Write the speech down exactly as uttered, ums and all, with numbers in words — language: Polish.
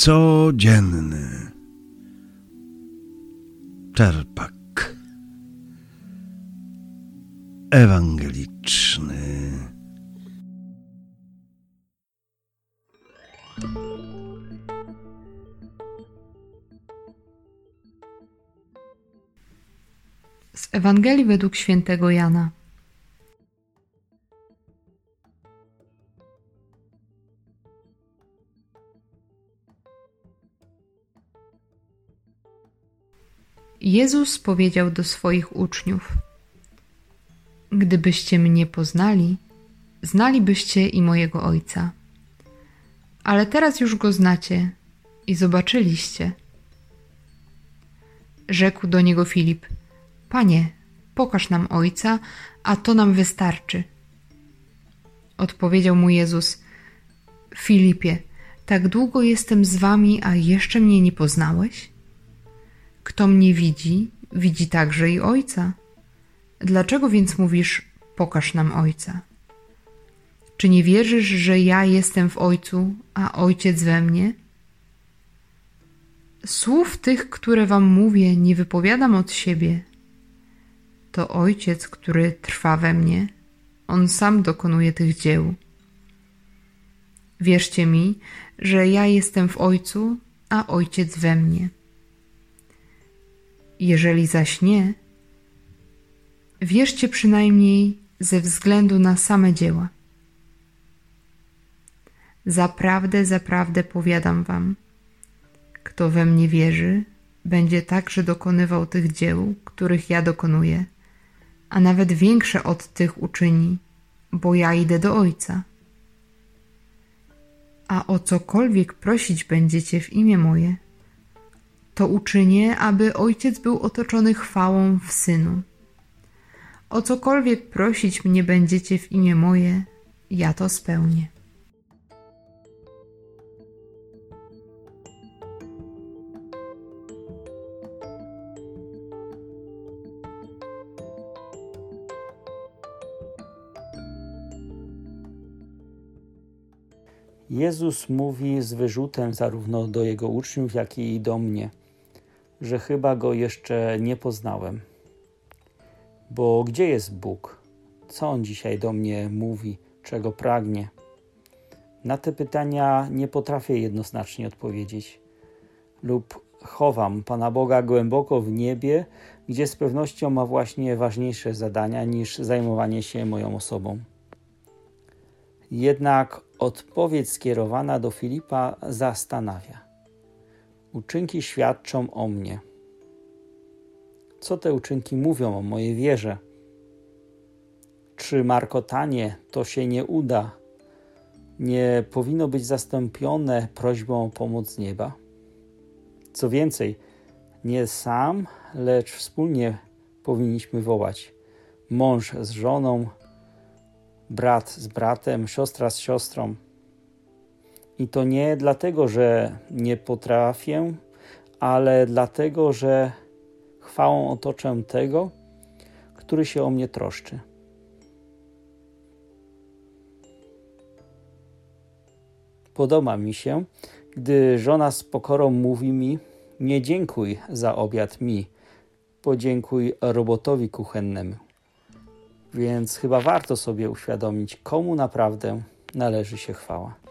Codzienny czerpak ewangeliczny. Z Ewangelii według świętego Jana. Jezus powiedział do swoich uczniów: Gdybyście mnie poznali, znalibyście i mojego Ojca. Ale teraz już Go znacie i zobaczyliście. Rzekł do niego Filip: Panie, pokaż nam Ojca, a to nam wystarczy. Odpowiedział mu Jezus: Filipie, tak długo jestem z wami, a jeszcze mnie nie poznałeś? Kto mnie widzi, widzi także i Ojca. Dlaczego więc mówisz: pokaż nam Ojca? Czy nie wierzysz, że ja jestem w Ojcu, a Ojciec we mnie? Słów tych, które wam mówię, nie wypowiadam od siebie. To Ojciec, który trwa we mnie, On sam dokonuje tych dzieł. Wierzcie mi, że ja jestem w Ojcu, a Ojciec we mnie. Jeżeli zaś nie, wierzcie przynajmniej ze względu na same dzieła. Zaprawdę, zaprawdę powiadam wam, kto we mnie wierzy, będzie także dokonywał tych dzieł, których ja dokonuję, a nawet większe od tych uczyni, bo ja idę do Ojca. A o cokolwiek prosić będziecie w imię moje, to uczynię, aby Ojciec był otoczony chwałą w Synu. O cokolwiek prosić mnie będziecie w imię moje, ja to spełnię. Jezus mówi z wyrzutem zarówno do Jego uczniów, jak i do mnie, że chyba Go jeszcze nie poznałem. Bo gdzie jest Bóg? Co On dzisiaj do mnie mówi? Czego pragnie? Na te pytania nie potrafię jednoznacznie odpowiedzieć. Lub chowam Pana Boga głęboko w niebie, gdzie z pewnością ma właśnie ważniejsze zadania niż zajmowanie się moją osobą. Jednak odpowiedź skierowana do Filipa zastanawia. Uczynki świadczą o mnie. Co te uczynki mówią o mojej wierze? Czy markotanie to się nie uda? Nie powinno być zastąpione prośbą o pomoc z nieba? Co więcej, nie sam, lecz wspólnie powinniśmy wołać. Mąż z żoną, brat z bratem, siostra z siostrą. I to nie dlatego, że nie potrafię, ale dlatego, że chwałą otoczę tego, który się o mnie troszczy. Podoba mi się, gdy żona z pokorą mówi mi: nie dziękuj za obiad mi, podziękuj robotowi kuchennemu. Więc chyba warto sobie uświadomić, komu naprawdę należy się chwała.